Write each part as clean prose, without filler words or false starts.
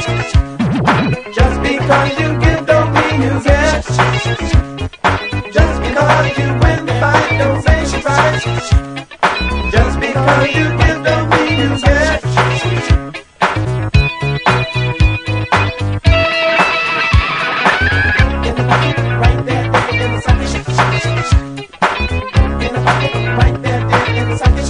Just because you give don't mean you get. Just because you win the fight don't make you right. Just because you give don't mean you get. In the pocket, right there, in the socket. In the pocket, right there, in the socket.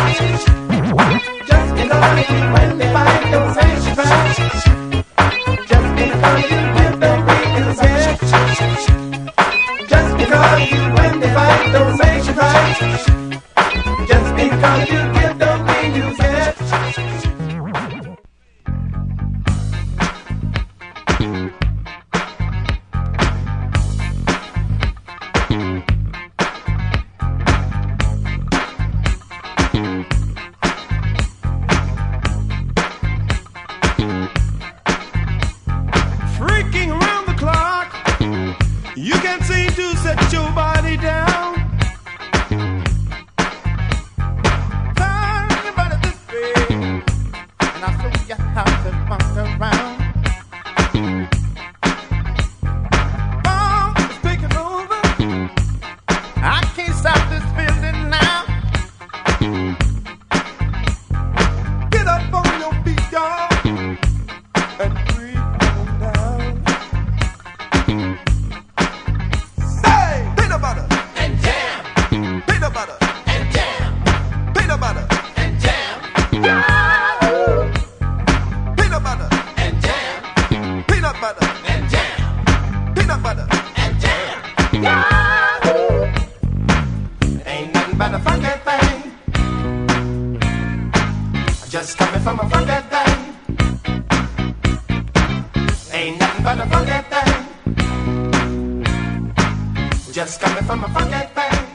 Just because you win the fight don't make you right. Just because you give don't mean you get. Just because you win the fight don't make you right. Just because you give don't mean you get. Freaking around the clock, you can't seem to set your body down. Turn your body this way, and I'll show you how to funk around. Funk is taking over. I can't stop this feeling now. Get up on your feet, y'all, and breathe down. Say, peanut butter And jam, peanut butter and jam, peanut butter and jam, peanut butter and jam, peanut butter and jam, peanut butter. and jam. Ain't nothing but a funky thing. Just coming from a funky thing. Ain't nothing but a funky thing. Just coming from a funky thing.